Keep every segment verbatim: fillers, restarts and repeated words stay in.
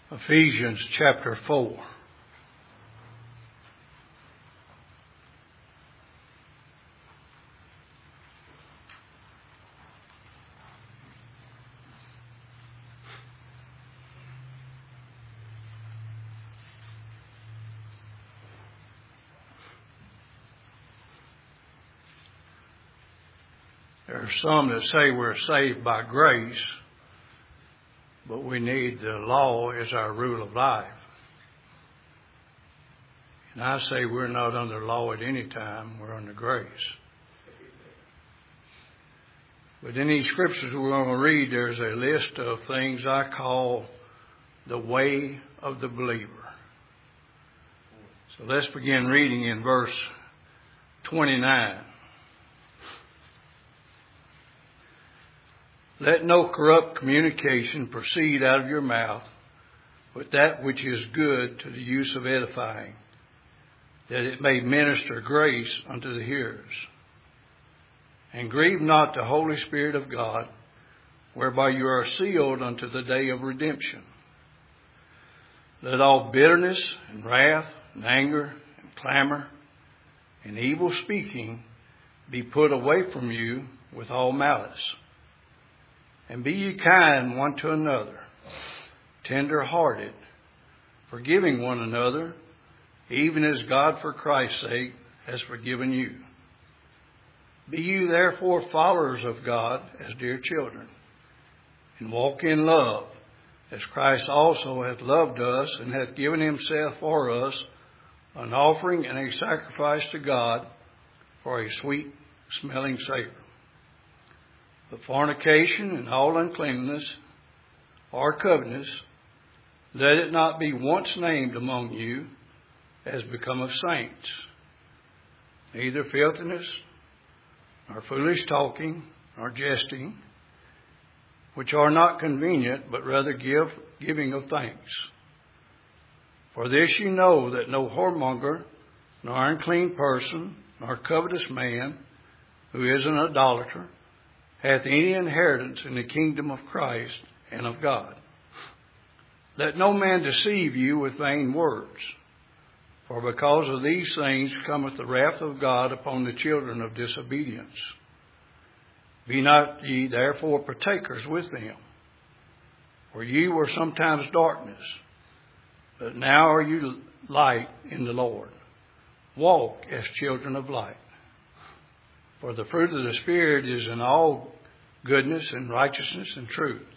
Ephesians chapter four. There are some that say we're saved by grace, but we need the law as our rule of life. And I say we're not under law at any time, we're under grace. But in these scriptures we're going to read, there's a list of things I call the way of the believer. So let's begin reading in verse twenty-nine. Let no corrupt communication proceed out of your mouth, but that which is good to the use of edifying, that it may minister grace unto the hearers. And grieve not the Holy Spirit of God, whereby you are sealed unto the day of redemption. Let all bitterness and wrath and anger and clamor and evil speaking be put away from you with all malice. And be ye kind one to another, tender-hearted, forgiving one another, even as God for Christ's sake has forgiven you. Be you therefore followers of God as dear children, and walk in love, as Christ also hath loved us, and hath given himself for us, an offering and a sacrifice to God for a sweet-smelling savor. But fornication and all uncleanness or covetousness, let it not be once named among you as becometh saints. Neither filthiness, nor foolish talking, nor jesting, which are not convenient, but rather give giving of thanks. For this you know, that no whoremonger, nor unclean person, nor covetous man, who is an idolater, hath any inheritance in the kingdom of Christ and of God. Let no man deceive you with vain words, for because of these things cometh the wrath of God upon the children of disobedience. Be not ye therefore partakers with them, for ye were sometimes darkness, but now are you light in the Lord. Walk as children of light. For the fruit of the Spirit is in all goodness and righteousness and truth,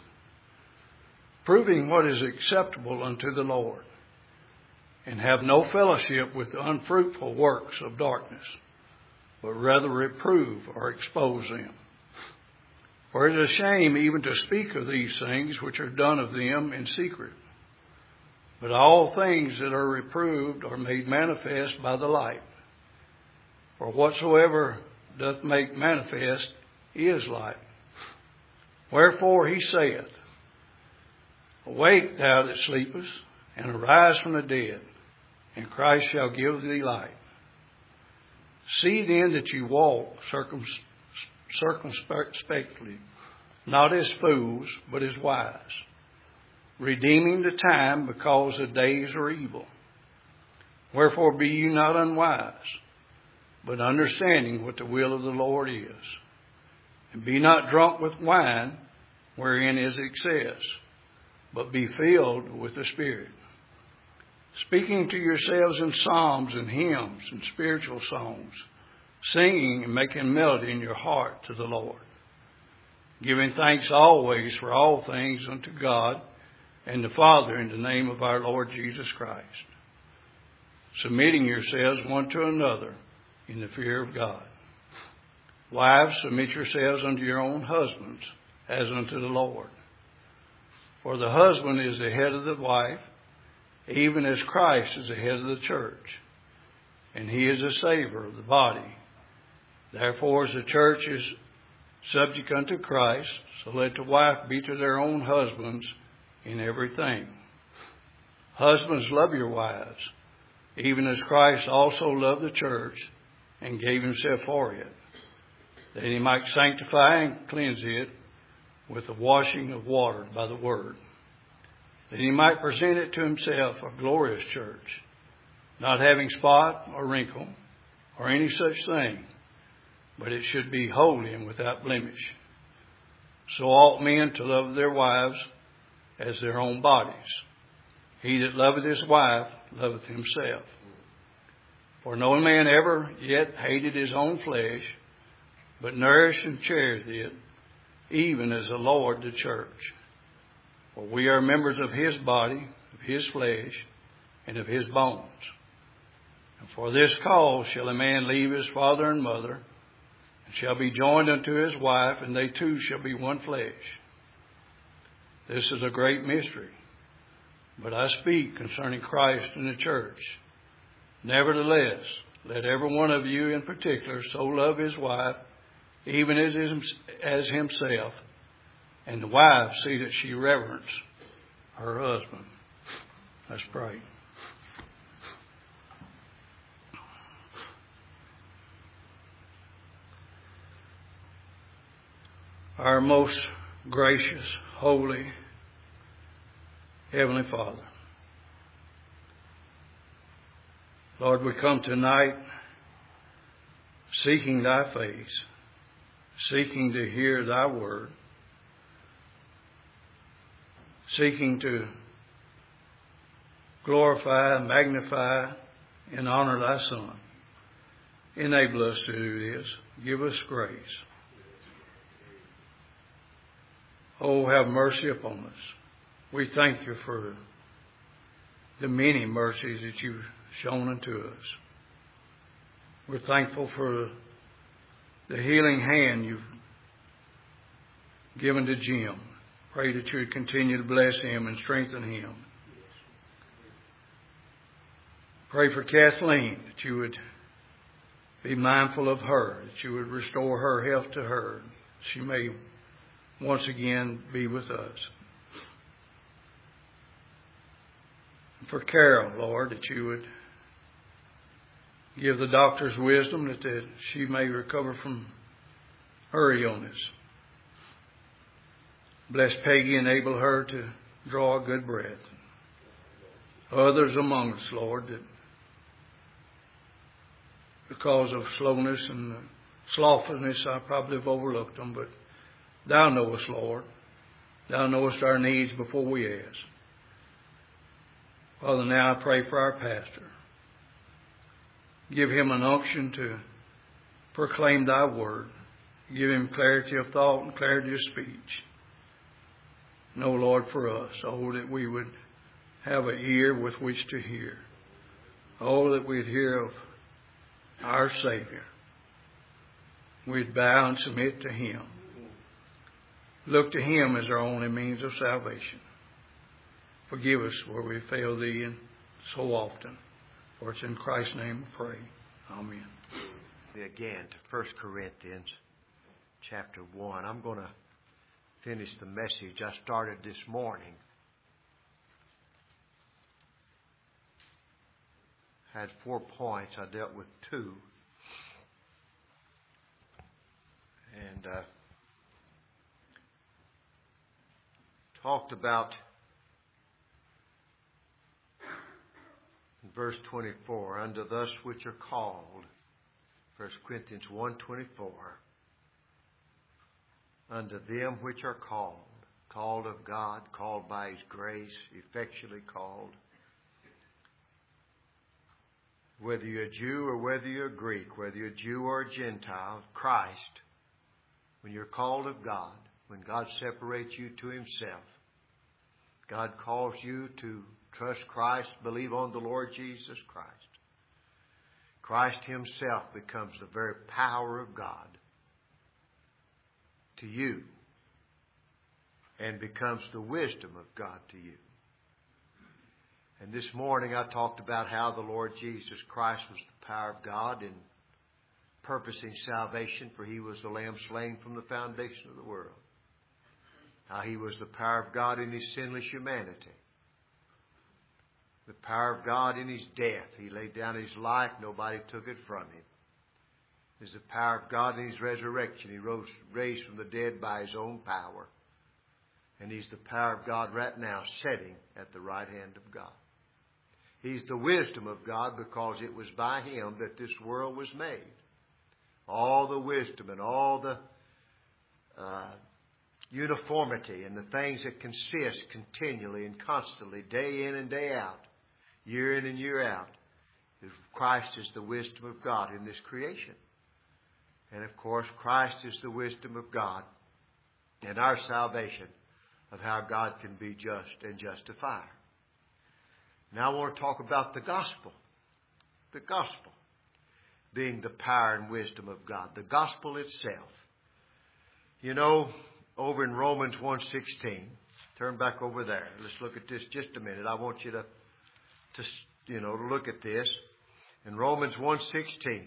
proving what is acceptable unto the Lord, and have no fellowship with the unfruitful works of darkness, but rather reprove or expose them. For it is a shame even to speak of these things which are done of them in secret. But all things that are reproved are made manifest by the light. For whatsoever doth make manifest is light. Wherefore he saith, Awake, thou that sleepest, and arise from the dead, and Christ shall give thee light. See then that you walk circum- circumspectly, not as fools, but as wise, redeeming the time, because the days are evil. Wherefore be you not unwise, but understanding what the will of the Lord is. And be not drunk with wine, wherein is excess, but be filled with the Spirit, speaking to yourselves in psalms and hymns and spiritual songs, singing and making melody in your heart to the Lord, giving thanks always for all things unto God and the Father in the name of our Lord Jesus Christ, submitting yourselves one to another in the fear of God. Wives, submit yourselves unto your own husbands, as unto the Lord. For the husband is the head of the wife, even as Christ is the head of the church, and he is the Savior of the body. Therefore, as the church is subject unto Christ, so let the wife be to their own husbands in everything. Husbands, love your wives, even as Christ also loved the church and gave himself for it, that he might sanctify and cleanse it with the washing of water by the word, that he might present it to himself a glorious church, not having spot or wrinkle or any such thing, but it should be holy and without blemish. So ought men to love their wives as their own bodies. He that loveth his wife loveth himself. For no man ever yet hated his own flesh, but nourished and cherished it, even as the Lord the church. For we are members of his body, of his flesh, and of his bones. And for this cause shall a man leave his father and mother, and shall be joined unto his wife, and they two shall be one flesh. This is a great mystery, but I speak concerning Christ and the church. Nevertheless, let every one of you in particular so love his wife, even as, as himself, and the wife see that she reverence her husband. Let's pray. Our most gracious, holy, Heavenly Father, Lord, we come tonight seeking thy face, seeking to hear thy word, seeking to glorify, magnify, and honor thy Son. Enable us to do this. Give us grace. Oh, have mercy upon us. We thank you for the many mercies that you've shown unto us. We're thankful for the healing hand you've given to Jim. Pray that you would continue to bless him and strengthen him. Pray for Kathleen, that you would be mindful of her, that you would restore her health to her. She may once again be with us. For Carol, Lord, that you would give the doctors wisdom that, that she may recover from her illness. Bless Peggy, enable her to draw a good breath. Others among us, Lord, that because of slowness and slothfulness, I probably have overlooked them, but thou knowest, Lord. Thou knowest our needs before we ask. Father, now I pray for our pastor. Give him an unction to proclaim thy word. Give him clarity of thought and clarity of speech. No, Lord, for us, oh, that we would have an ear with which to hear. Oh, that we'd hear of our Savior. We'd bow and submit to him. Look to him as our only means of salvation. Forgive us where we fail thee and so often. For it's in Christ's name we pray. Amen. Again to First Corinthians chapter one. I'm going to finish the message I started this morning. I had four points. I dealt with two. And uh, talked about in verse twenty-four, unto thus which are called, First Corinthians one twenty-four, unto them which are called, called of God, called by his grace, effectually called, whether you're a Jew or whether you're a Greek, whether you're a Jew or a Gentile, Christ, when you're called of God, when God separates you to himself, God calls you to trust Christ, believe on the Lord Jesus Christ. Christ himself becomes the very power of God to you and becomes the wisdom of God to you. And this morning I talked about how the Lord Jesus Christ was the power of God in purposing salvation, for he was the Lamb slain from the foundation of the world. How he was the power of God in his sinless humanity. The power of God in his death. He laid down his life. Nobody took it from him. There's the power of God in his resurrection. He rose, raised from the dead by his own power. And He's the power of God right now, sitting at the right hand of God. He's the wisdom of God, because it was by Him that this world was made. All the wisdom and all the uh, uniformity and the things that consist continually and constantly, day in and day out, year in and year out, Christ is the wisdom of God in this creation. And of course, Christ is the wisdom of God in our salvation, of how God can be just and justifier. Now I want to talk about the gospel. The gospel being the power and wisdom of God. The gospel itself. You know, over in Romans one sixteen, turn back over there. Let's look at this just a minute. I want you to, to you know, to look at this. In Romans one sixteen,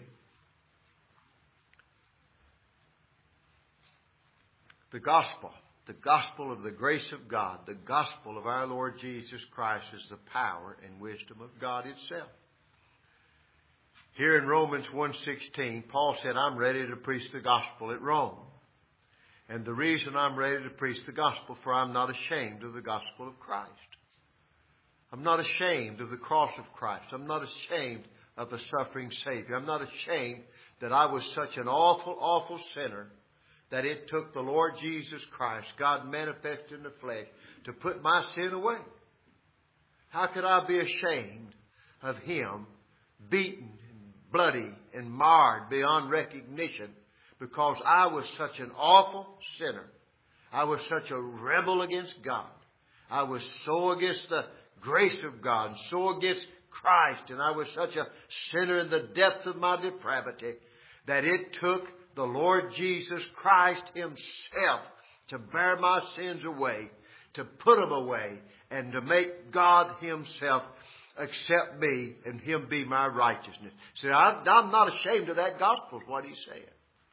the gospel. The gospel of the grace of God, the gospel of our Lord Jesus Christ, is the power and wisdom of God itself. Here in Romans one sixteen, Paul said, I'm ready to preach the gospel at Rome. And the reason I'm ready to preach the gospel, for I'm not ashamed of the gospel of Christ. I'm not ashamed of the cross of Christ. I'm not ashamed of the suffering Savior. I'm not ashamed that I was such an awful, awful sinner, that it took the Lord Jesus Christ, God manifested in the flesh, to put my sin away. How could I be ashamed of Him, beaten, and bloody, and marred beyond recognition, because I was such an awful sinner? I was such a rebel against God. I was so against the grace of God, and so against Christ, and I was such a sinner in the depths of my depravity, that it took the Lord Jesus Christ Himself to bear my sins away, to put them away, and to make God Himself accept me and Him be my righteousness. See, I'm not ashamed of that gospel, is what He's saying.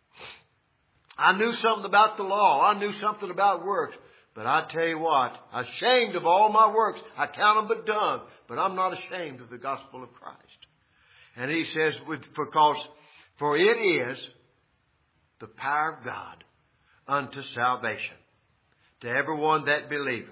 I knew something about the law. I knew something about works. But I tell you what, ashamed of all my works. I count them but dung. But I'm not ashamed of the gospel of Christ. And He says, because, for it is the power of God unto salvation, to everyone that believeth.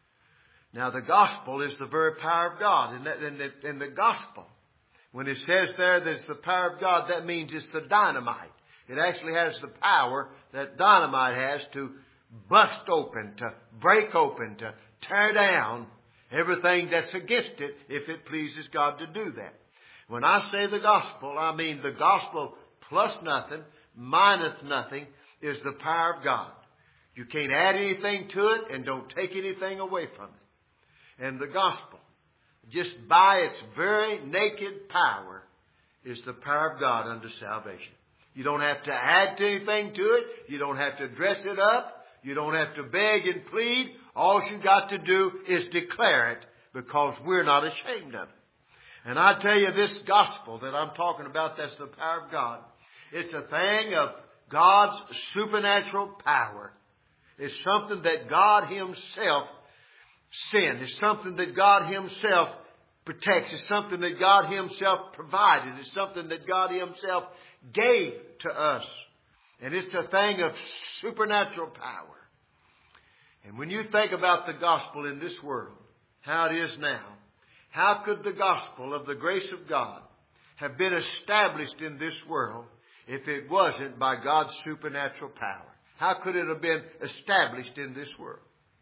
Now the gospel is the very power of God. And, that, and, the, and the gospel, when it says there that it's the power of God, that means it's the dynamite. It actually has the power that dynamite has to bust open, to break open, to tear down everything that's against it, if it pleases God to do that. When I say the gospel, I mean the gospel plus nothing, minus nothing, is the power of God. You can't add anything to it and don't take anything away from it. And the gospel, just by its very naked power, is the power of God unto salvation. You don't have to add to anything to it. You don't have to dress it up. You don't have to beg and plead. All you got to do is declare it, because we're not ashamed of it. And I tell you, this gospel that I'm talking about, that's the power of God. It's a thing of God's supernatural power. It's something that God Himself sent. It's something that God Himself protects. It's something that God Himself provided. It's something that God Himself gave to us. And it's a thing of supernatural power. And when you think about the gospel in this world, how it is now, how could the gospel of the grace of God have been established in this world if it wasn't by God's supernatural power? How could it have been established in this world?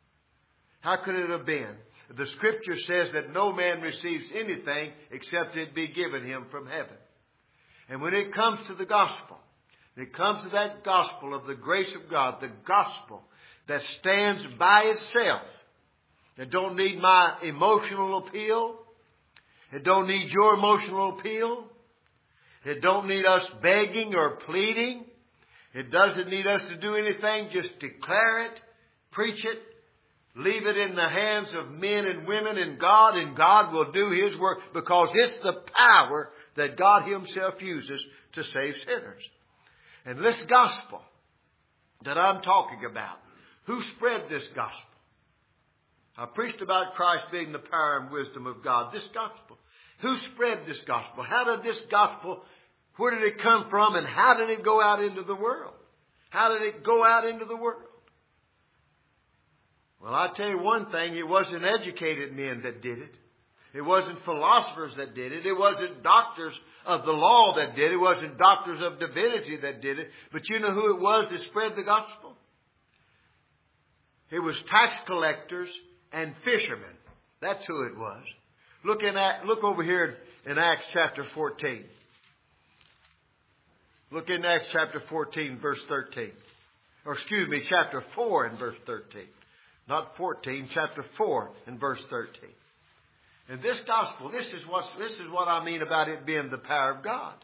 How could it have been? The Scripture says that no man receives anything except it be given him from heaven. And when it comes to the gospel, it comes to that gospel of the grace of God, the gospel that stands by itself. It don't need my emotional appeal. It don't need your emotional appeal. It don't need us begging or pleading. It doesn't need us to do anything. Just declare it, preach it, leave it in the hands of men and women and God, and God will do His work, because it's the power that God Himself uses to save sinners. And this gospel that I'm talking about, who spread this gospel? I preached about Christ being the power and wisdom of God. This gospel. Who spread this gospel? How did this gospel, where did it come from, and how did it go out into the world? How did it go out into the world? Well, I tell you one thing, it wasn't educated men that did it. It wasn't philosophers that did it. It wasn't doctors of the law that did it. It wasn't doctors of divinity that did it. But you know who it was that spread the gospel? It was tax collectors and fishermen. That's who it was. Look in look over here in Acts chapter fourteen. Look in Acts chapter fourteen, verse thirteen. Or excuse me, chapter four and verse thirteen. Not fourteen, chapter four and verse thirteen. And this gospel, this is what this is what I mean about it being the power of God.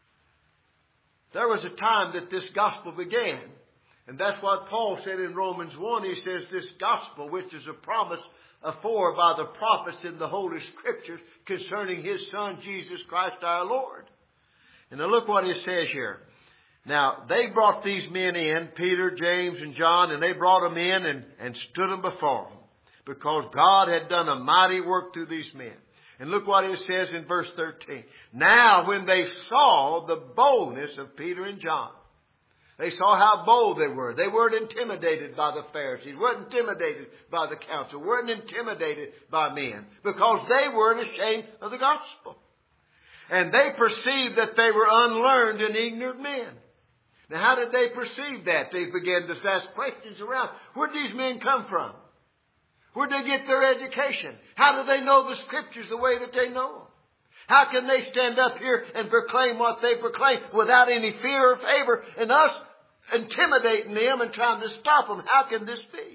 There was a time that this gospel began. And that's what Paul said in Romans one. He says this gospel, which is a promise afore by the prophets in the Holy Scriptures concerning His Son, Jesus Christ our Lord. And now look what it says here. Now, they brought these men in, Peter, James, and John, and they brought them in and, and stood them before them. Because God had done a mighty work through these men. And look what it says in verse thirteen. Now, when they saw the boldness of Peter and John, they saw how bold they were. They weren't intimidated by the Pharisees, weren't intimidated by the council, weren't intimidated by men, because they weren't ashamed of the gospel. And they perceived that they were unlearned and ignorant men. Now, how did they perceive that? They began to ask questions around. Where did these men come from? Where did they get their education? How do they know the Scriptures the way that they know them? How can they stand up here and proclaim what they proclaim without any fear or favor, and us intimidating them and trying to stop them? How can this be?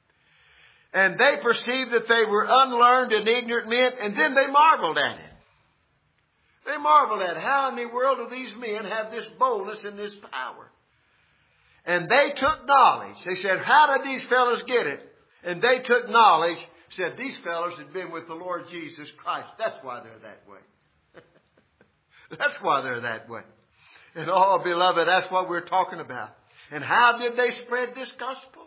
And they perceived that they were unlearned and ignorant men, and then they marveled at it. They marveled at how in the world do these men have this boldness and this power? And they took knowledge. They said, how did these fellows get it? And they took knowledge, said these fellows had been with the Lord Jesus Christ. That's why they're that way. That's why they're that way. And oh, beloved, that's what we're talking about. And how did they spread this gospel?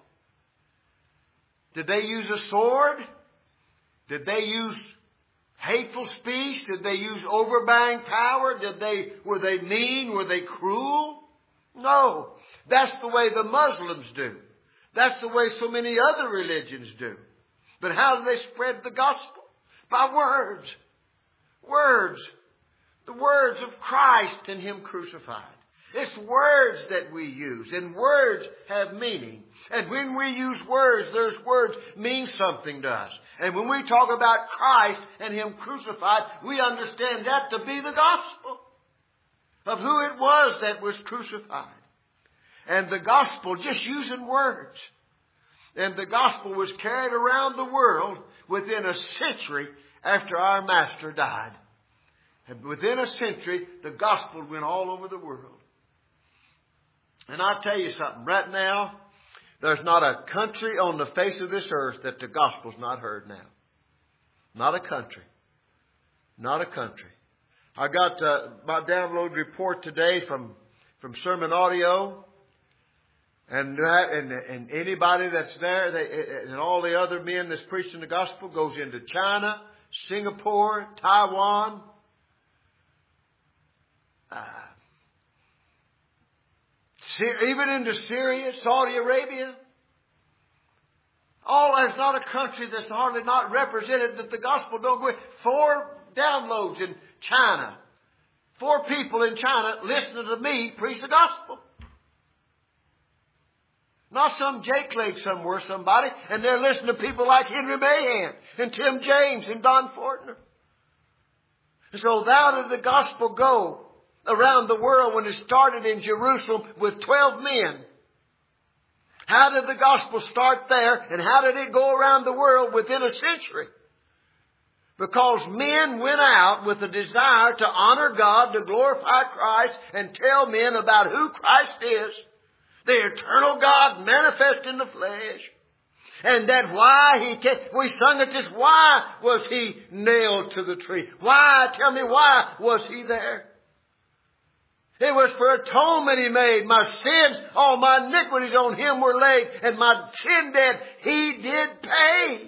Did they use a sword? Did they use hateful speech? Did they use overbearing power? Did they, were they mean? Were they cruel? No. That's the way the Muslims do. That's the way so many other religions do. But how do they spread the gospel? By words. Words. The words of Christ and Him crucified. It's words that we use, and words have meaning. And when we use words, those words mean something to us. And when we talk about Christ and Him crucified, we understand that to be the gospel of who it was that was crucified. And the gospel, just using words. And the gospel was carried around the world within a century after our Master died. And within a century, the gospel went all over the world. And I'll tell you something. Right now, there's not a country on the face of this earth that the gospel's not heard now. Not a country. Not a country. I got uh, my download report today from, from Sermon Audio. And, and and anybody that's there, they, and all the other men that's preaching the gospel goes into China, Singapore, Taiwan, uh, even into Syria, Saudi Arabia. All there's not a country that's hardly not represented that the gospel don't go. Four downloads in China, four people in China listening to me preach the gospel. Not some Jake Lake somewhere, somebody. And they're listening to people like Henry Mahan and Tim James and Don Fortner. And so how did the gospel go around the world when it started in Jerusalem with twelve men? How did the gospel start there? And how did it go around the world within a century? Because men went out with a desire to honor God, to glorify Christ, and tell men about who Christ is. The eternal God manifest in the flesh. And that why he came, we sung it this, why was he nailed to the tree? Why, tell me, why was he there? It was for atonement he made. My sins, all my iniquities on him were laid, and my sin debt he did pay.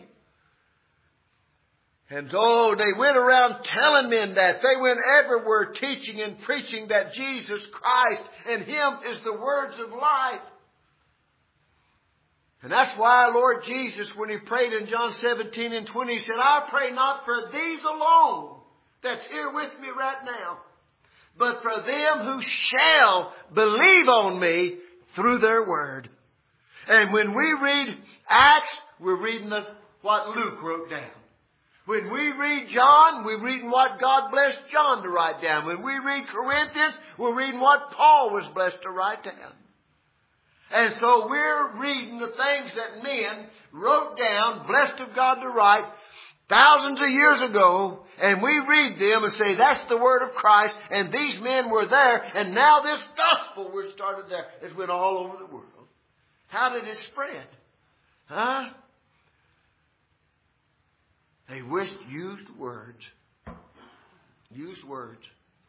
And oh, they went around telling men that. They went everywhere teaching and preaching that Jesus Christ and Him is the words of life. And that's why Lord Jesus, when He prayed in John seventeen and twenty, He said, I pray not for these alone that's here with me right now, but for them who shall believe on me through their word. And when we read Acts, we're reading the, what Luke wrote down. When we read John, we're reading what God blessed John to write down. When we read Corinthians, we're reading what Paul was blessed to write down. And so we're reading the things that men wrote down, blessed of God to write, thousands of years ago, and we read them and say, that's the word of Christ, and these men were there, and now this gospel was started there. It's went all over the world. How did it spread? Huh? They wished, used words. Used words.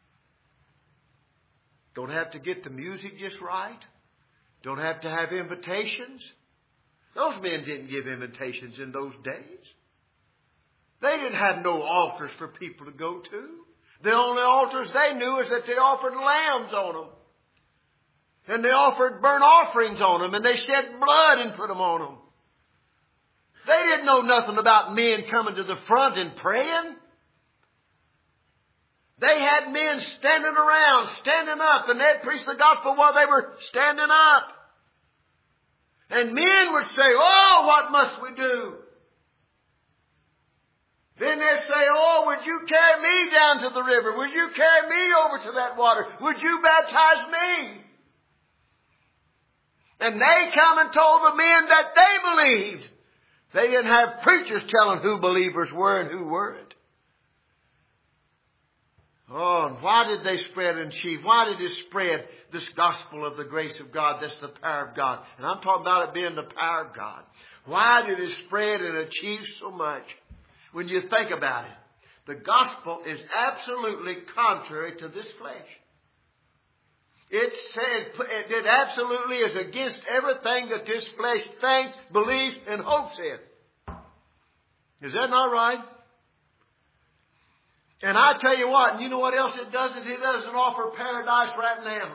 Don't have to get the music just right. Don't have to have invitations. Those men didn't give invitations in those days. They didn't have no altars for people to go to. The only altars they knew is that they offered lambs on them. And they offered burnt offerings on them. And they shed blood and put them on them. They didn't know nothing about men coming to the front and praying. They had men standing around, standing up, and they'd preach the gospel while they were standing up. And men would say, oh, what must we do? Then they'd say, oh, would you carry me down to the river? Would you carry me over to that water? Would you baptize me? And they come and told the men that they believed. They didn't have preachers telling who believers were and who weren't. Oh, and why did they spread and achieve? Why did it spread this gospel of the grace of God? That's the power of God. And I'm talking about it being the power of God. Why did it spread and achieve so much? When you think about it, the gospel is absolutely contrary to this flesh. It said, it absolutely is against everything that this flesh thinks, believes, and hopes in. Is that not right? And I tell you what, and you know what else it doesn't? It doesn't offer paradise right now.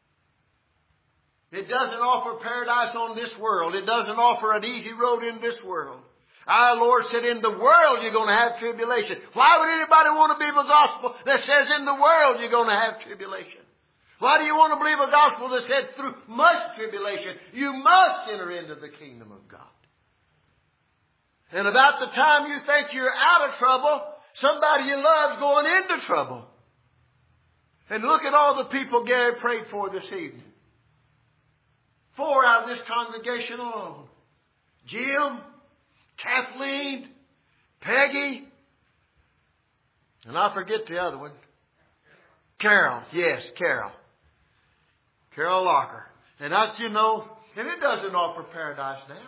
It doesn't offer paradise on this world. It doesn't offer an easy road in this world. Our Lord said, in the world you're going to have tribulation. Why would anybody want to believe a gospel that says in the world you're going to have tribulation? Why do you want to believe a gospel that said through much tribulation you must enter into the kingdom of God? And about the time you think you're out of trouble, somebody you love is going into trouble. And look at all the people Gary prayed for this evening. Four out of this congregation alone. Jim, Kathleen, Peggy, and I forget the other one. Carol, yes, Carol. Carol Locker. And that, you know, and it doesn't offer paradise now.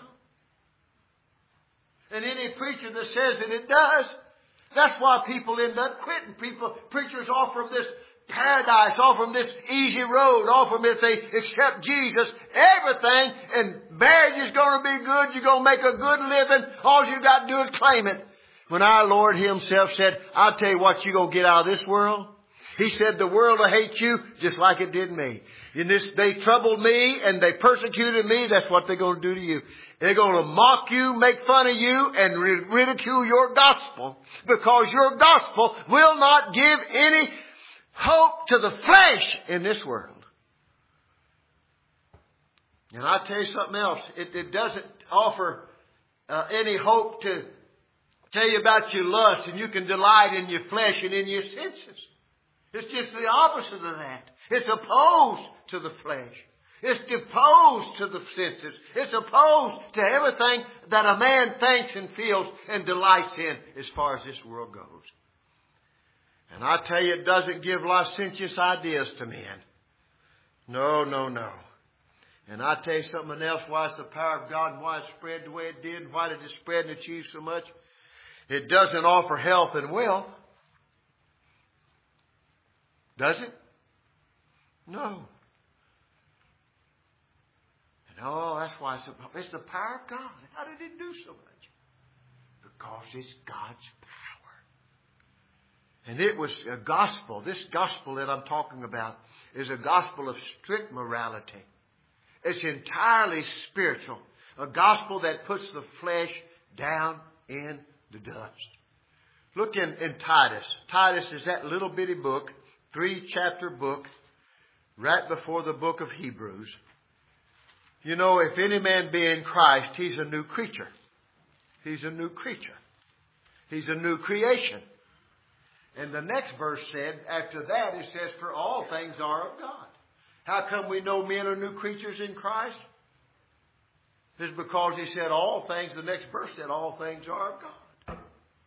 And any preacher that says that it does, that's why people end up quitting. People, preachers offer them this paradise, offer them this easy road, offer them if they accept Jesus, everything, and marriage is going to be good, you're going to make a good living, all you got to do is claim it. When our Lord Himself said, I'll tell you what you're going to get out of this world. He said, the world will hate you just like it did me. In this, they troubled me and they persecuted me. That's what they're going to do to you. They're going to mock you, make fun of you, and ridicule your gospel. Because your gospel will not give any hope to the flesh in this world. And I'll tell you something else. It, it doesn't offer uh, any hope to tell you about your lust and you can delight in your flesh and in your senses. It's just the opposite of that. It's opposed to the flesh. It's opposed to the senses. It's opposed to everything that a man thinks and feels and delights in as far as this world goes. And I tell you, it doesn't give licentious ideas to men. No, no, no. And I tell you something else, why it's the power of God and why it spread the way it did and why did it spread and achieve so much. It doesn't offer health and wealth. Does it? No. And oh, that's why it's the, it's the power of God. How did it do so much? Because it's God's power. And it was a gospel. This gospel that I'm talking about is a gospel of strict morality. It's entirely spiritual. A gospel that puts the flesh down in the dust. Look in, in Titus. Titus is that little bitty book, three chapter book, right before the book of Hebrews. You know, if any man be in Christ, he's a new creature. He's a new creature. He's a new creation. And the next verse said, after that, it says, for all things are of God. How come we know men are new creatures in Christ? It's because he said all things. The next verse said all things are of God.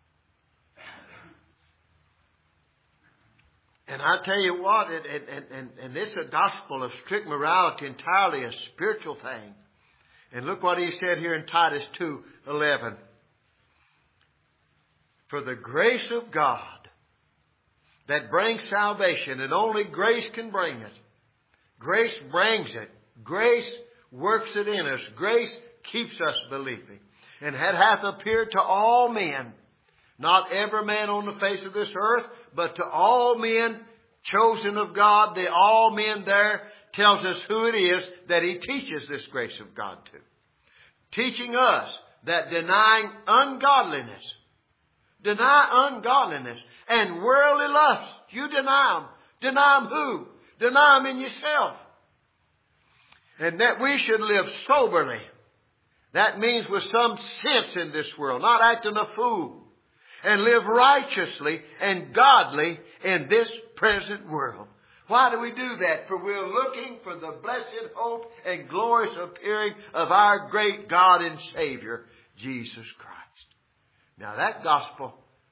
And I tell you what, it, it, and, and, and this is a gospel of strict morality, entirely a spiritual thing. And look what he said here in Titus two eleven. For the grace of God that brings salvation, and only grace can bring it. Grace brings it. Grace works it in us. Grace keeps us believing. And it hath appeared to all men, not every man on the face of this earth, but to all men chosen of God. The all men there tells us who it is that he teaches this grace of God to. Teaching us that denying ungodliness, deny ungodliness and worldly lust. You deny them. Deny them who? Deny them in yourself. And that we should live soberly. That means with some sense in this world, not acting a fool. And live righteously and godly in this present world. Why do we do that? For we're looking for the blessed hope and glorious appearing of our great God and Savior, Jesus Christ. Now that gospel,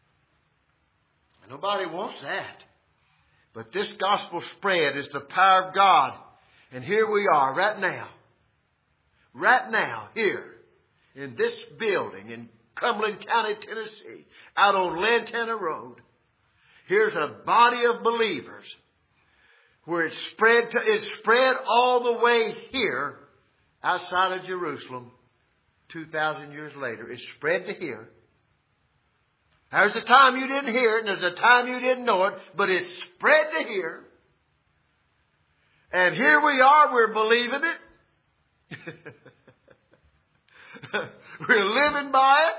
nobody wants that. But this gospel spread is the power of God. And here we are right now. Right now, here, in this building in Cumberland County, Tennessee, out on Lantana Road. Here's a body of believers where it's spread to, it's spread all the way here outside of Jerusalem two thousand years later. It's spread to here. There's a time you didn't hear it, and there's a time you didn't know it, but it's spread to here. And here we are, we're believing it. We're living by it.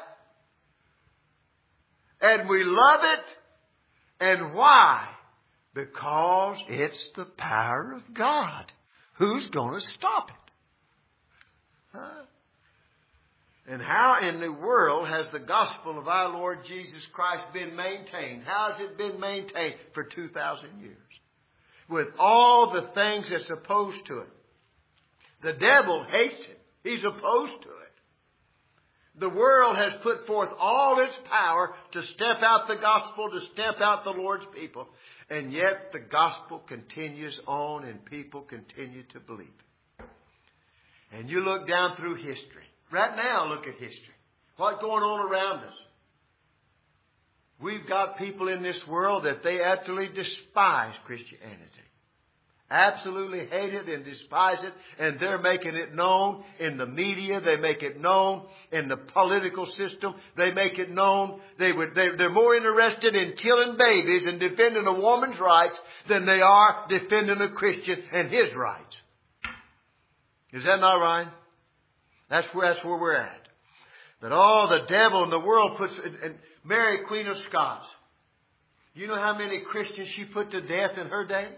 And we love it. And why? Because it's the power of God. Who's going to stop it? Huh? And how in the world has the gospel of our Lord Jesus Christ been maintained? How has it been maintained for two thousand years? With all the things that's opposed to it. The devil hates it. He's opposed to it. The world has put forth all its power to stamp out the gospel, to stamp out the Lord's people. And yet the gospel continues on and people continue to believe it. And you look down through history. Right now, look at history. What's going on around us? We've got people in this world that they absolutely despise Christianity. Absolutely hate it and despise it. And they're making it known in the media. They make it known in the political system. They make it known. They would, they, they're more interested in killing babies and defending a woman's rights than they are defending a Christian and his rights. Is that not right? That's where, that's where we're at. But all the devil in the world puts... And, and Mary, Queen of Scots. You know how many Christians she put to death in her day?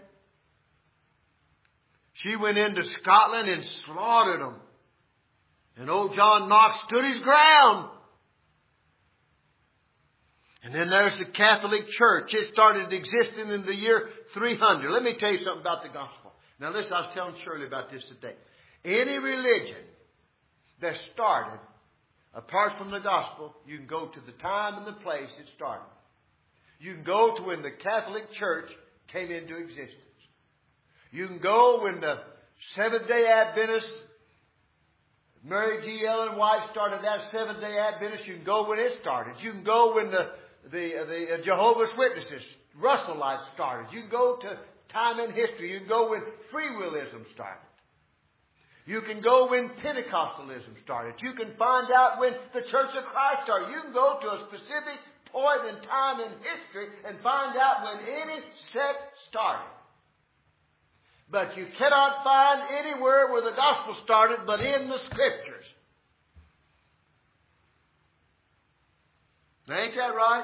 She went into Scotland and slaughtered them. And old John Knox stood his ground. And then there's the Catholic Church. It started existing in the year three hundred. Let me tell you something about the gospel. Now listen, I was telling Shirley about this today. Any religion that started apart from the gospel, you can go to the time and the place it started. You can go to when the Catholic Church came into existence. You can go when the Seventh-day Adventists, Mary G. Ellen White started that Seventh-day Adventist. You can go when it started. You can go when the, the, the Jehovah's Witnesses, Russellites started. You can go to time in history. You can go when free willism started. You can go when Pentecostalism started. You can find out when the Church of Christ started. You can go to a specific point in time in history and find out when any sect started. But you cannot find anywhere where the gospel started but in the Scriptures. Ain't that right?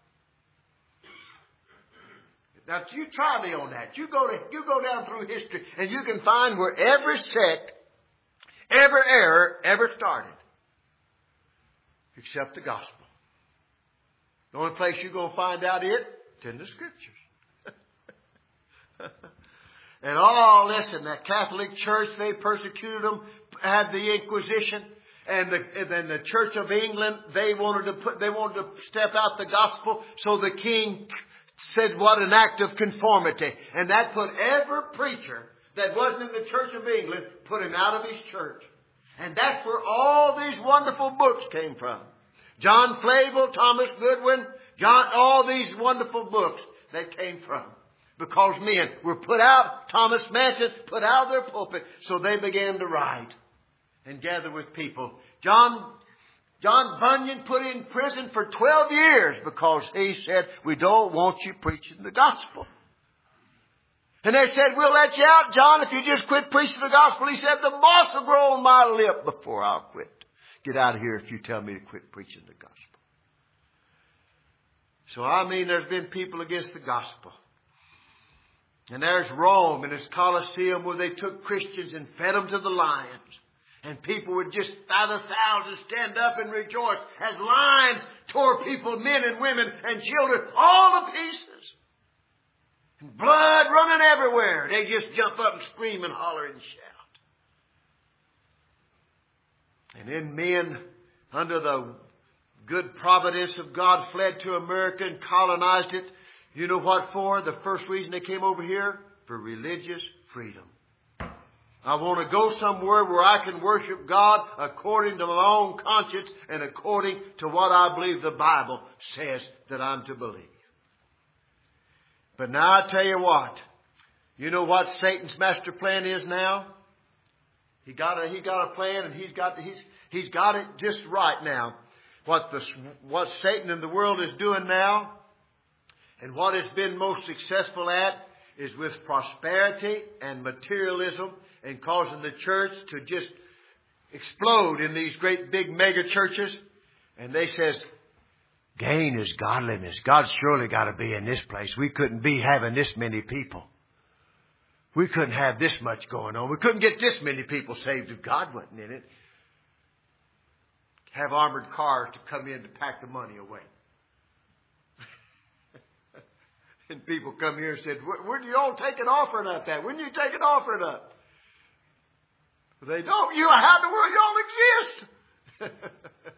Now you try me on that. You go to you go down through history and you can find where every sect, every error ever started. Except the gospel. The only place you're going to find out it is in the Scriptures. And all, listen, that Catholic Church, they persecuted them, had the Inquisition, and, the, and then the Church of England, they wanted to put, they wanted to step out the gospel, so the king said, what an act of conformity. And that put every preacher that wasn't in the Church of England, put him out of his church. And that's where all these wonderful books came from. John Flavel, Thomas Goodwin, John, all these wonderful books that came from. Because men were put out, Thomas Manton put out of their pulpit, so they began to write and gather with people. John, John Bunyan put in prison for twelve years because he said, we don't want you preaching the gospel. And they said, we'll let you out, John, if you just quit preaching the gospel. He said, the moss will grow on my lip before I'll quit. Get out of here if you tell me to quit preaching the gospel. So, I mean, there's been people against the gospel. And there's Rome and its Colosseum where they took Christians and fed them to the lions. And people would just by the thousands stand up and rejoice as lions tore people, men and women and children, all to pieces. And blood running everywhere. They just jump up and scream and holler and shout. And then men, under the good providence of God, fled to America and colonized it. You know what for? The first reason they came over here? For religious freedom. I want to go somewhere where I can worship God according to my own conscience and according to what I believe the Bible says that I'm to believe. But now I tell you what. You know what Satan's master plan is now? He got a, he got a plan and he's got, he's, he's got it just right now. What the, what Satan and the world is doing now, and what it's been most successful at, is with prosperity and materialism and causing the church to just explode in these great big mega churches. And they says, gain is godliness. God's surely got to be in this place. We couldn't be having this many people. We couldn't have this much going on. We couldn't get this many people saved if God wasn't in it. Have armored cars to come in to pack the money away. And people come here and said, when do you all take an offering up that? When do you take an offering up? They don't. You, how in the world you all exist?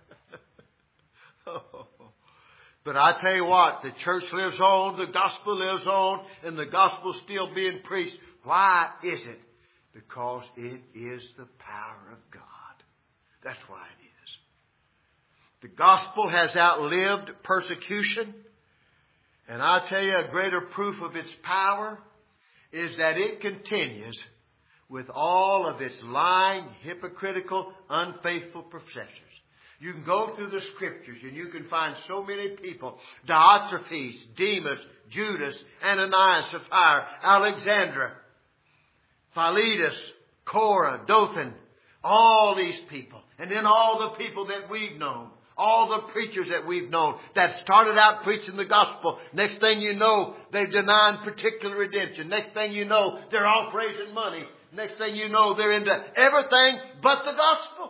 Oh. But I tell you what, the church lives on, the gospel lives on, and the gospel's still being preached. Why is it? Because it is the power of God. That's why it is. The gospel has outlived persecution. And I tell you, a greater proof of its power is that it continues with all of its lying, hypocritical, unfaithful professors. You can go through the Scriptures and you can find so many people. Diotrephes, Demas, Judas, Ananias, Sapphira, Alexandra, Philetus, Korah, Dothan. All these people. And then all the people that we've known. All the preachers that we've known that started out preaching the gospel. Next thing you know, they've denied particular redemption. Next thing you know, they're off raising money. Next thing you know, they're into everything but the gospel.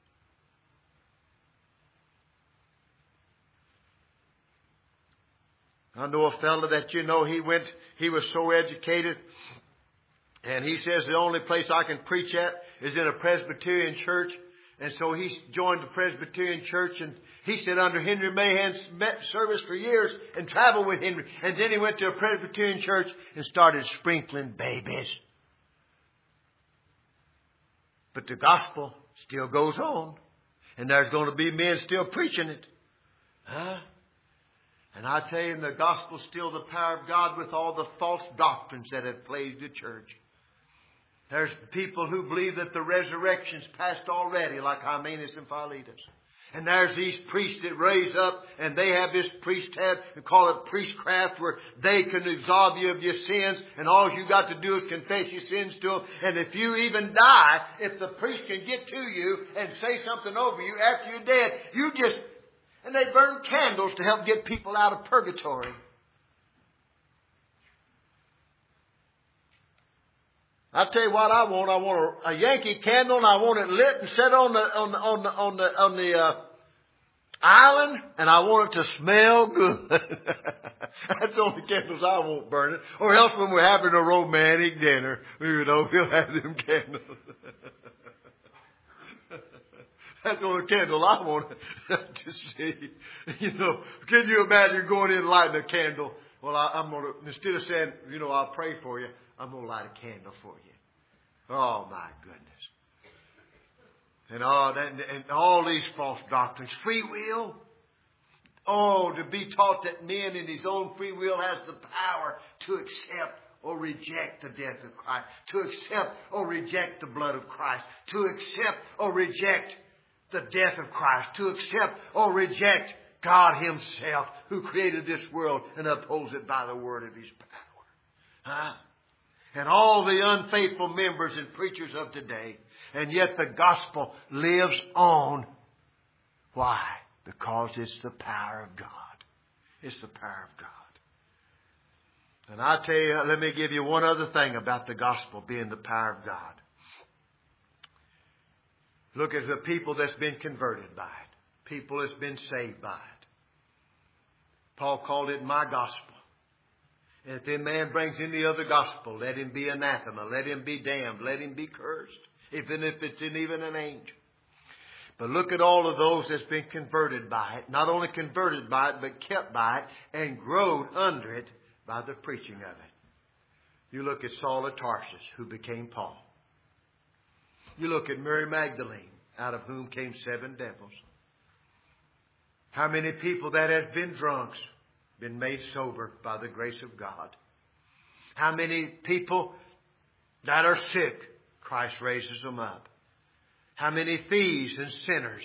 I know a fellow that you know, he went, he was so educated. And he says the only place I can preach at is in a Presbyterian church. And so he joined the Presbyterian church, and he said under Henry Mahan's service for years and traveled with Henry. And then he went to a Presbyterian church and started sprinkling babies. But the gospel still goes on. And there's going to be men still preaching it. Huh? And I tell you, the gospel's still the power of God with all the false doctrines that have plagued the church. There's people who believe that the resurrection's passed already, like Hymenaeus and Philetus. And there's these priests that raise up, and they have this priesthood, we call it priestcraft, where they can absolve you of your sins, and all you got to do is confess your sins to them. And if you even die, if the priest can get to you and say something over you after you're dead, you just, And they burn candles to help get people out of purgatory. I'll tell you what I want. I want a, a Yankee candle, and I want it lit and set on the on the on the on the on the uh, island, and I want it to smell good. That's the only candles I won't burn it. Or else when we're having a romantic dinner, you know, we'll have them candles. That's the only candle I want to see. You know, can you imagine going in and lighting a candle? Well, I, I'm going to, instead of saying, you know, I'll pray for you, I'm going to light a candle for you. Oh, my goodness. And all, that, and all these false doctrines. Free will. Oh, to be taught that man in his own free will has the power to accept or reject the death of Christ. To accept or reject the blood of Christ. To accept or reject the death of Christ, to accept or reject God Himself, who created this world and upholds it by the word of His power. Huh? And all the unfaithful members and preachers of today, and yet the gospel lives on. Why? Because it's the power of God. It's the power of God. And I tell you, let me give you one other thing about the gospel being the power of God. Look at the people that's been converted by it. People that's been saved by it. Paul called it my gospel. And if any man brings any other gospel, let him be anathema. Let him be damned. Let him be cursed. Even if it's in even an angel. But look at all of those that's been converted by it. Not only converted by it, but kept by it. And growed under it by the preaching of it. You look at Saul of Tarsus, who became Paul. You look at Mary Magdalene, out of whom came seven devils. How many people that have been drunks, been made sober by the grace of God. How many people that are sick, Christ raises them up. How many thieves and sinners.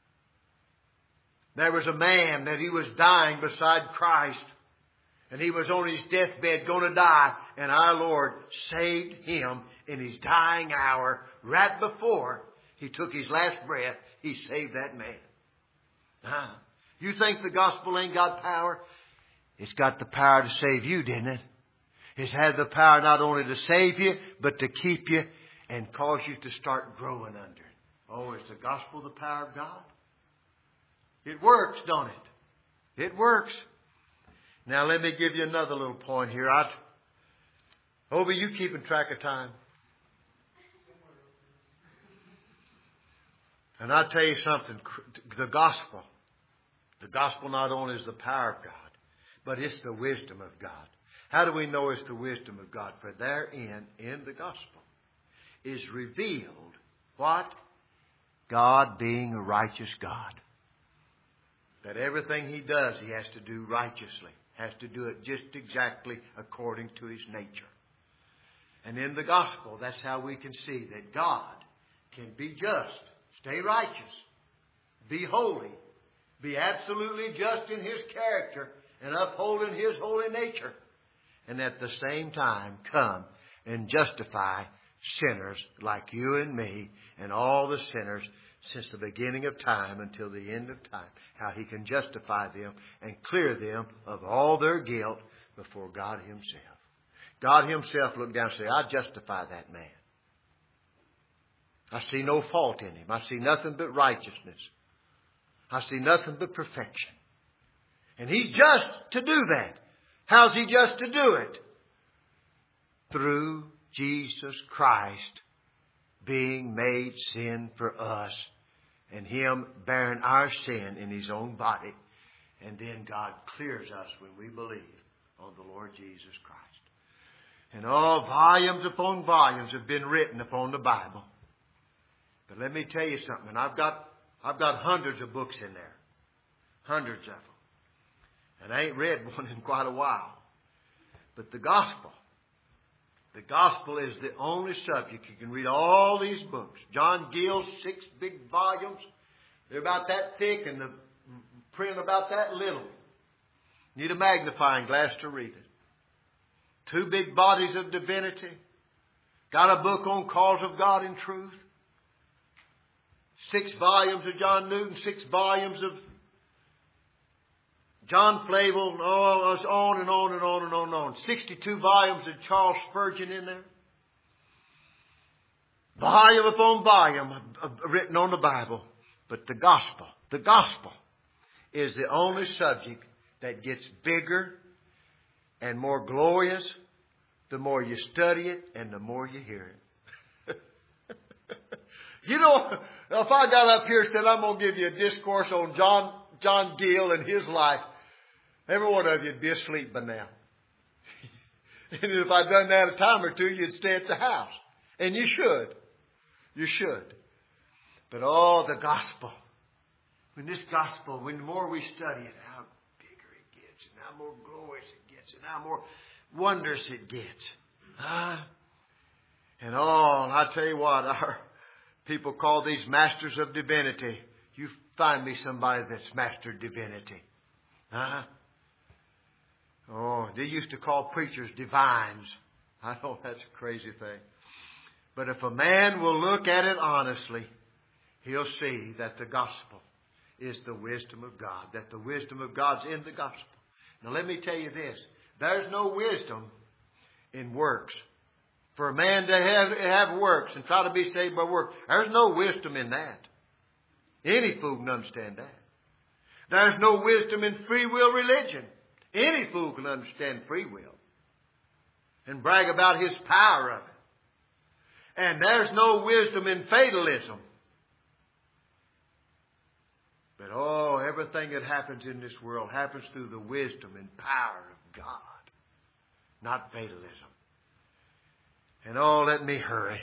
There was a man that he was dying beside Christ. And he was on his deathbed going to die. And our Lord saved him in his dying hour. Right before he took his last breath, He saved that man. Huh? You think the gospel ain't got power? It's got the power to save you, didn't it? It's had the power not only to save you, but to keep you and cause you to start growing under it. Oh, is the gospel the power of God? It works, don't it? It works. Now let me give you another little point here. I, Obi, you keeping track of time? And I'll tell you something. The gospel. The gospel not only is the power of God, but it's the wisdom of God. How do we know it's the wisdom of God? For therein, in the gospel, is revealed what? God being a righteous God. That everything He does, He has to do righteously. Has to do it just exactly according to His nature. And in the gospel, that's how we can see that God can be just, stay righteous, be holy, be absolutely just in His character and upholding His holy nature. And at the same time come and justify sinners like you and me and all the sinners since the beginning of time until the end of time. How He can justify them and clear them of all their guilt before God Himself. God Himself looked down and said, I justify that man. I see no fault in him. I see nothing but righteousness. I see nothing but perfection. And He's just to do that. How's He just to do it? Through Jesus Christ being made sin for us and Him bearing our sin in His own body. And then God clears us when we believe on the Lord Jesus Christ. And all volumes upon volumes have been written upon the Bible. But let me tell you something. I've got, I've got hundreds of books in there. Hundreds of them. And I ain't read one in quite a while. But the gospel. The gospel is the only subject. You can read all these books. John Gill's six big volumes. They're about that thick and the print about that little. Need a magnifying glass to read it. Two big bodies of divinity. Got a book on cause of God and truth. Six volumes of John Newton. Six volumes of John Flavel, oh, it's on and on and on and on and on. sixty-two volumes of Charles Spurgeon in there. Volume upon volume written on the Bible. But the gospel, the gospel is the only subject that gets bigger and more glorious the more you study it and the more you hear it. You know, if I got up here and said, I'm going to give you a discourse on John, John Gill and his life, every one of you would be asleep by now. And if I'd done that a time or two, you'd stay at the house. And you should. You should. But oh, the gospel. When this gospel, when the more we study it, how bigger it gets, and how more glorious it gets, and how more wondrous it gets. Huh? And oh, and I tell you what, our people call these masters of divinity. You find me somebody that's mastered divinity. Huh? Oh, they used to call preachers divines. I know that's a crazy thing. But if a man will look at it honestly, he'll see that the gospel is the wisdom of God. That the wisdom of God's in the gospel. Now let me tell you this. There's no wisdom in works. For a man to have, have works and try to be saved by works, there's no wisdom in that. Any fool can understand that. There's no wisdom in free will religion. Any fool can understand free will and brag about his power of it. And there's no wisdom in fatalism. But oh, everything that happens in this world happens through the wisdom and power of God, not fatalism. And oh, let me hurry.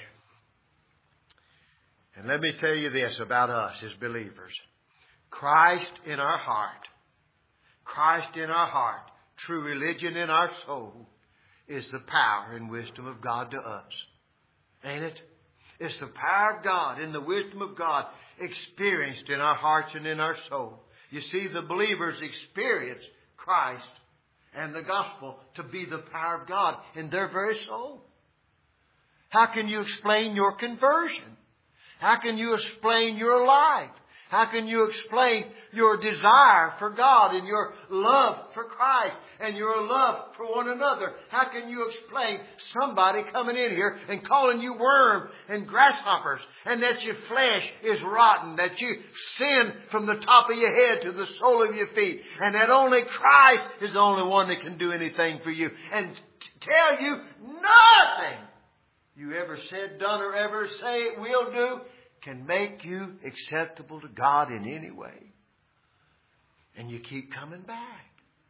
And let me tell you this about us as believers. Christ in our heart, Christ in our heart, true religion in our soul, is the power and wisdom of God to us. Ain't it? It's the power of God and the wisdom of God experienced in our hearts and in our soul. You see, the believers experience Christ and the gospel to be the power of God in their very soul. How can you explain your conversion? How can you explain your life? How can you explain your desire for God and your love for Christ and your love for one another? How can you explain somebody coming in here and calling you worm and grasshoppers and that your flesh is rotten, that you sin from the top of your head to the sole of your feet, and that only Christ is the only one that can do anything for you and tell you nothing you ever said, done, or ever say it will do can make you acceptable to God in any way. And you keep coming back.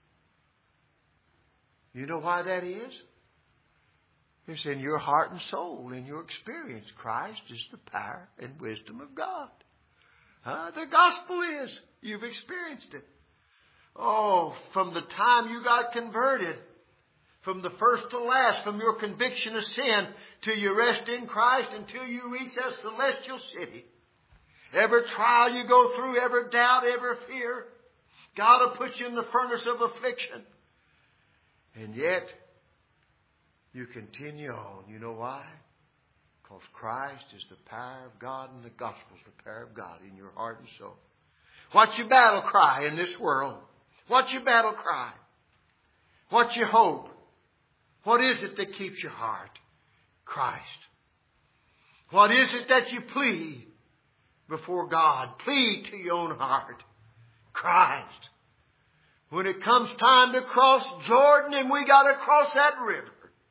You know why that is? It's in your heart and soul, in your experience. Christ is the power and wisdom of God. Huh? The gospel is. You've experienced it. Oh, from the time you got converted, from the first to last, from your conviction of sin till you rest in Christ, until you reach that celestial city. Every trial you go through, every doubt, every fear, God will put you in the furnace of affliction. And yet, you continue on. You know why? Because Christ is the power of God and the gospel is the power of God in your heart and soul. What's your battle cry in this world? What's your battle cry? What's your hope? What is it that keeps your heart? Christ. What is it that you plead before God? Plead to your own heart. Christ. When it comes time to cross Jordan and we got to cross that river,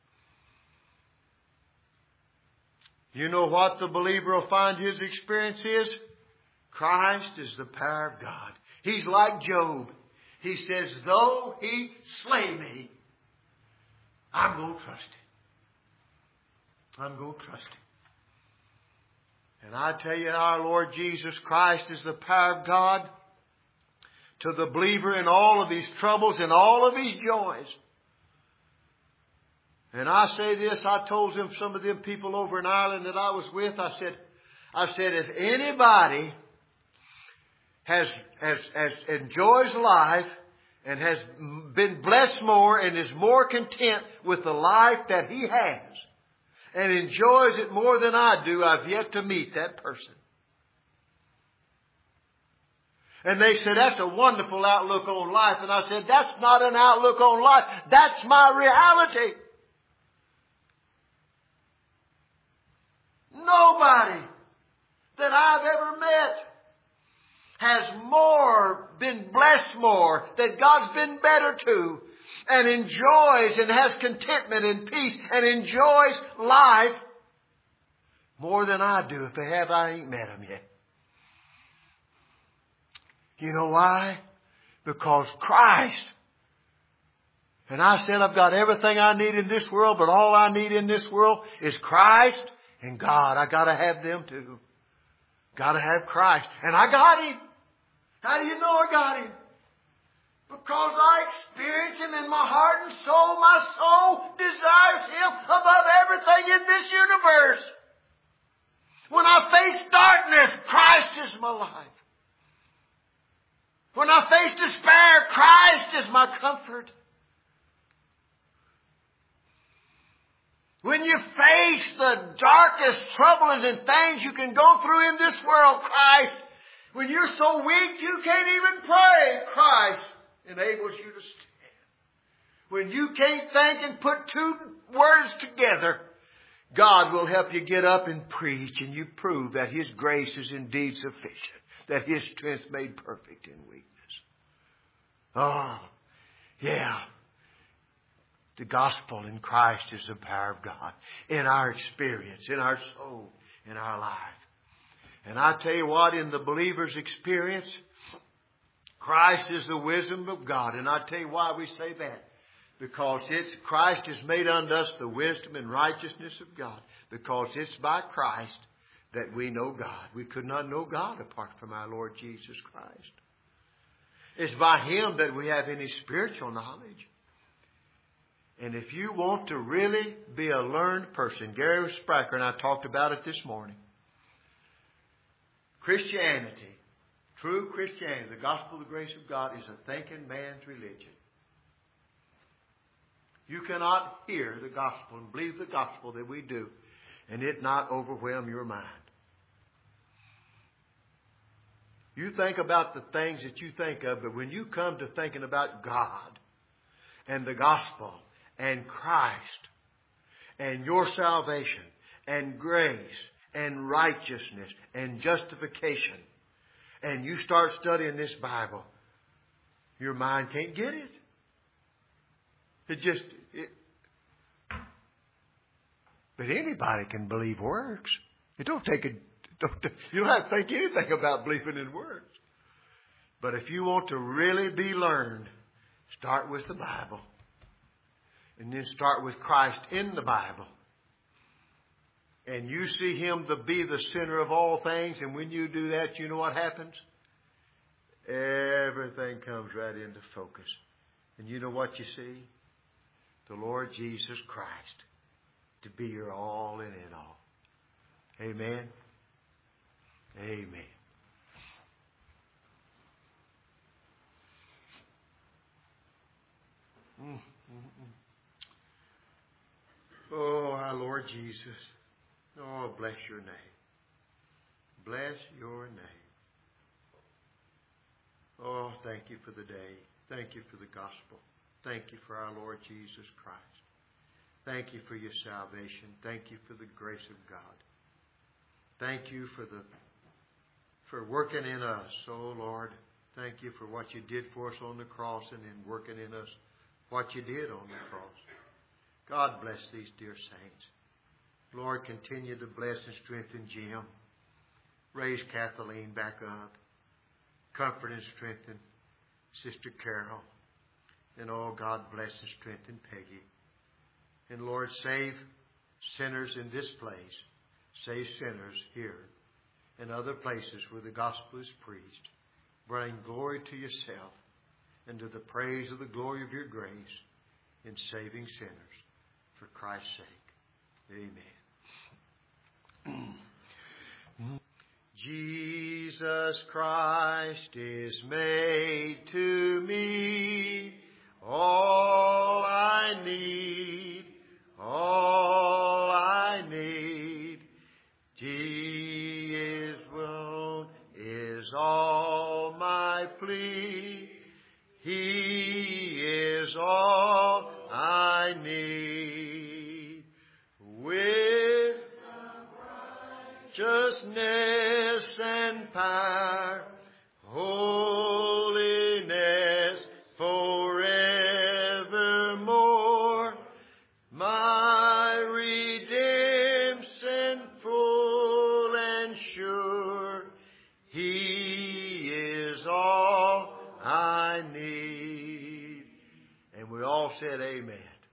you know what the believer will find his experience is? Christ is the power of God. He's like Job. He says, though he slay me, I'm going to trust Him. I'm going to trust Him. And I tell you, our Lord Jesus Christ is the power of God to the believer in all of his troubles and all of his joys. And I say this, I told them, some of them people over in Ireland that I was with, I said, I said, if anybody has, has, has enjoys life and has been blessed more and is more content with the life that he has and enjoys it more than I do, I've yet to meet that person. And they said, that's a wonderful outlook on life. And I said, that's not an outlook on life. That's my reality. Nobody that I've ever met has more, been blessed more, that God's been better to, and enjoys and has contentment and peace and enjoys life more than I do. If they have, I ain't met them yet. You know why? Because Christ. And I said I've got everything I need in this world, but all I need in this world is Christ and God. I got to have them too. Got to have Christ. And I got Him. How do you know I got Him? Because I experience Him in my heart and soul. My soul desires Him above everything in this universe. When I face darkness, Christ is my life. When I face despair, Christ is my comfort. When you face the darkest troubles and things you can go through in this world, Christ, when you're so weak you can't even pray, Christ enables you to stand. When you can't think and put two words together, God will help you get up and preach, and you prove that His grace is indeed sufficient, that His strength made perfect in weakness. Oh, yeah. The gospel in Christ is the power of God in our experience, in our soul, in our life. And I tell you what, in the believer's experience, Christ is the wisdom of God. And I tell you why we say that. Because it's Christ has made unto us the wisdom and righteousness of God. Because it's by Christ that we know God. We could not know God apart from our Lord Jesus Christ. It's by Him that we have any spiritual knowledge. And if you want to really be a learned person, Gary Spraker and I talked about it this morning. Christianity, true Christianity, the gospel of the grace of God, is a thinking man's religion. You cannot hear the gospel and believe the gospel that we do and it not overwhelm your mind. You think about the things that you think of, but when you come to thinking about God and the gospel and Christ and your salvation and grace and righteousness and justification, and you start studying this Bible, your mind can't get it. It just, it, but anybody can believe works. It don't take a, don't, you don't have to think anything about believing in works. But if you want to really be learned, start with the Bible. And then start with Christ in the Bible. And you see Him to be the center of all things. And when you do that, you know what happens? Everything comes right into focus. And you know what you see? The Lord Jesus Christ to be your all and in all. Amen. Amen. Mm, mm, mm. Oh, our Lord Jesus. Oh, bless your name. Bless your name. Oh, thank you for the day. Thank you for the gospel. Thank you for our Lord Jesus Christ. Thank you for your salvation. Thank you for the grace of God. Thank you for the for working in us. Oh, Lord, thank you for what you did for us on the cross and in working in us what you did on the cross. God bless these dear saints. Lord, continue to bless and strengthen Jim. Raise Kathleen back up. Comfort and strengthen Sister Carol. And oh, God bless and strengthen Peggy. And Lord, save sinners in this place. Save sinners here and other places where the gospel is preached. Bring glory to yourself and to the praise of the glory of your grace in saving sinners. For Christ's sake. Amen. Jesus Christ is made to me all I need, all I need. He is wound is all my plea. He is all I need. With righteousness and power, holiness forevermore, my redemption full and sure, He is all I need. And we all said amen.